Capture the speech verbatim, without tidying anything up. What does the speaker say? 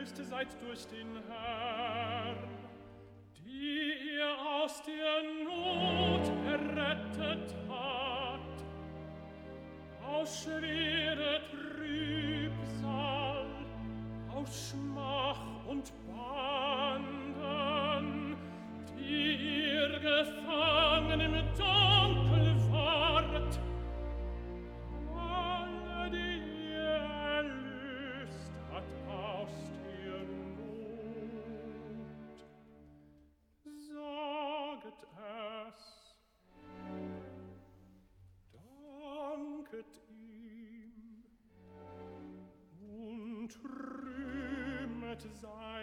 erlöst seid durch den Herrn, die ihr aus der Not errettet habt, aus schwere Trübsal, aus Schmach und Banden, die ihr gefangen im Dunkel wart, alle, die ihr erlöst hat aus der Not. Saget es, danket ihm und rühmet sein